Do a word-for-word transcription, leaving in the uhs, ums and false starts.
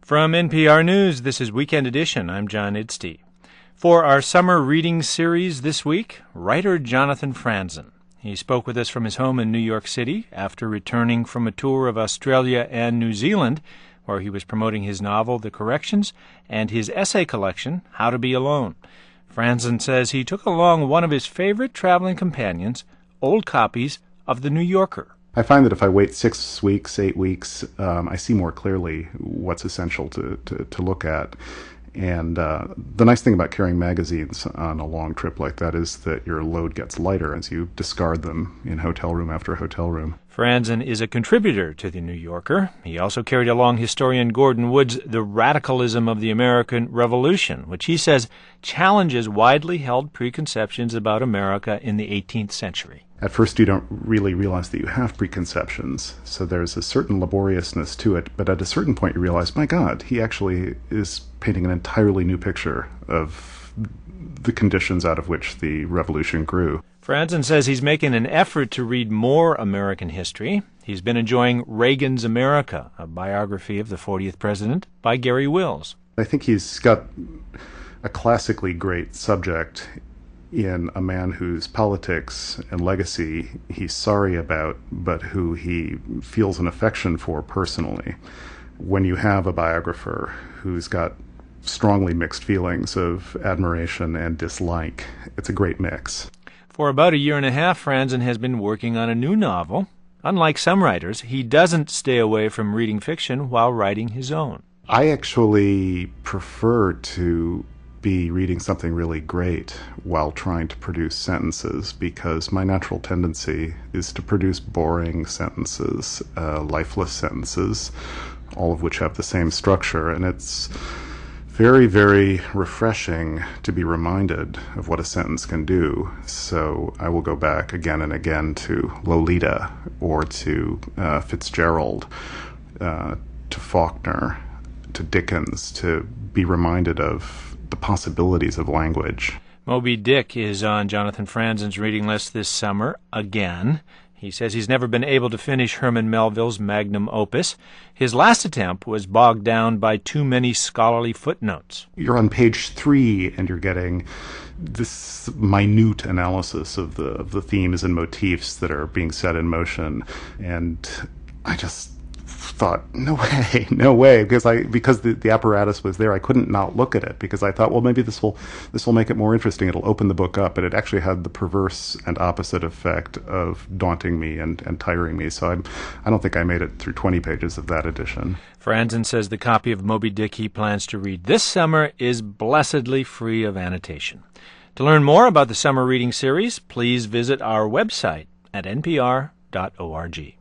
From N P R News, this is Weekend Edition. I'm John Idstey. For our summer reading series this week, writer Jonathan Franzen. He spoke with us from his home in New York City after returning from a tour of Australia and New Zealand, where he was promoting his novel, The Corrections, and his essay collection, How to Be Alone. Franzen says he took along one of his favorite traveling companions, old copies of The New Yorker. I find that if I wait six weeks, eight weeks, um, I see more clearly what's essential to, to, to look at. And uh, the nice thing about carrying magazines on a long trip like that is that your load gets lighter as you discard them in hotel room after hotel room. Franzen is a contributor to The New Yorker. He also carried along historian Gordon Wood's The Radicalism of the American Revolution, which he says challenges widely held preconceptions about America in the eighteenth century. At first you don't really realize that you have preconceptions, so there's a certain laboriousness to it, but at a certain point you realize, my God, he actually is painting an entirely new picture of the conditions out of which the revolution grew. Franzen says he's making an effort to read more American history. He's been enjoying Reagan's America, a biography of the fortieth president by Garry Wills. I think he's got a classically great subject in a man whose politics and legacy he's sorry about, but who he feels an affection for personally. When you have a biographer who's got strongly mixed feelings of admiration and dislike, it's a great mix. For about a year and a half, Franzen has been working on a new novel. Unlike some writers, he doesn't stay away from reading fiction while writing his own. I actually prefer to be reading something really great while trying to produce sentences, because my natural tendency is to produce boring sentences, uh, lifeless sentences, all of which have the same structure, and it's very, very refreshing to be reminded of what a sentence can do. So I will go back again and again to Lolita or to uh, Fitzgerald, uh, to Faulkner, to Dickens, to be reminded of the possibilities of language. Moby Dick is on Jonathan Franzen's reading list this summer again. He says he's never been able to finish Herman Melville's magnum opus. His last attempt was bogged down by too many scholarly footnotes. You're on page three and you're getting this minute analysis of the of the themes and motifs that are being set in motion, and I just thought, no way, no way, because I because the, the apparatus was there, I couldn't not look at it, because I thought, well, maybe this will this will make it more interesting. It'll open the book up, but it actually had the perverse and opposite effect of daunting me and, and tiring me. So I'm, I don't think I made it through twenty pages of that edition. Franzen says the copy of Moby Dick he plans to read this summer is blessedly free of annotation. To learn more about the summer reading series, please visit our website at n p r dot org.